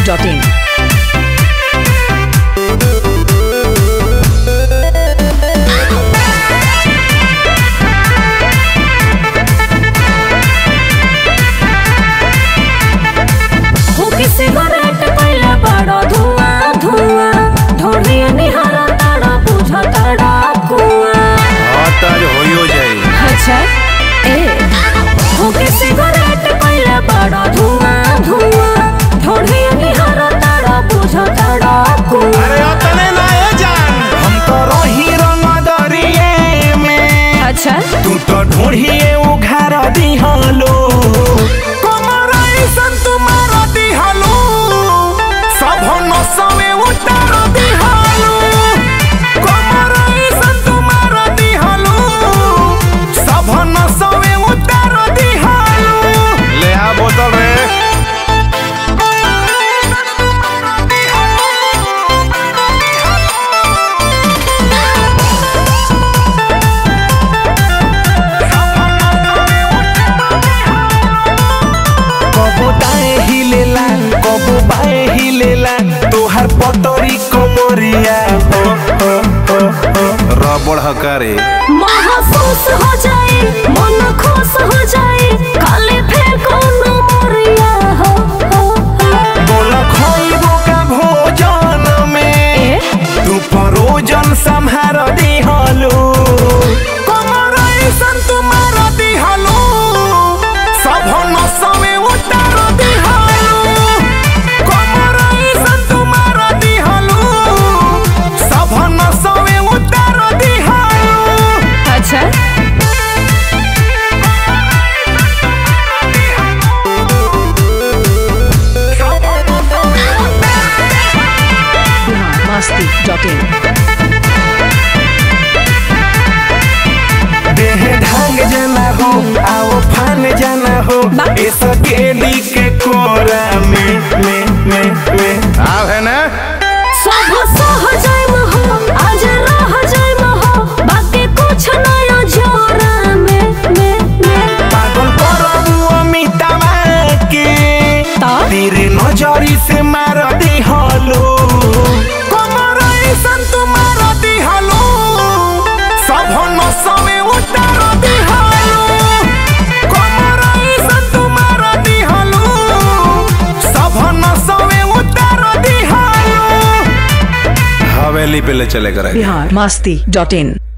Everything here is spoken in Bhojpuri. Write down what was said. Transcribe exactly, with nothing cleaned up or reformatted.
Dot in. तू तो ढूंढिए उघार दिहलो कमराइसन तुम्हार दिहलो सब नसवे उतार दिहलो कमराइसन तुम्हार दिहलो सब नसवे उतार दिहलो ले आ बोतल रे तोहर पटरी कमरिया रबड़ हकारे महसूस हो जाए मन खुश हो जाए खाली फिर कोनो मोरिया हो बोला खइबो का भोजन में तू परोजन संहार दिहलो कमराइसन तुम्हार दिहलो सब नसवे उतार दिहलो देह ढंग जना हो आओ फान जना हो इस केली के कोरा में में में में आओ है ना सब सह जाए हो आज रह जाए हो बाकी कुछ नया जोरा में में में पागल करो अमितावा के तेरे नजरी से मार दिहलो कमराइसन तुम्हार दिहलो सब नसवे उतार दिहलो कमराइसन तुम्हार दिहलो सब नसवे उतार दिहलो हवेली पे ले चले कर बिहार मस्ती डॉट इन।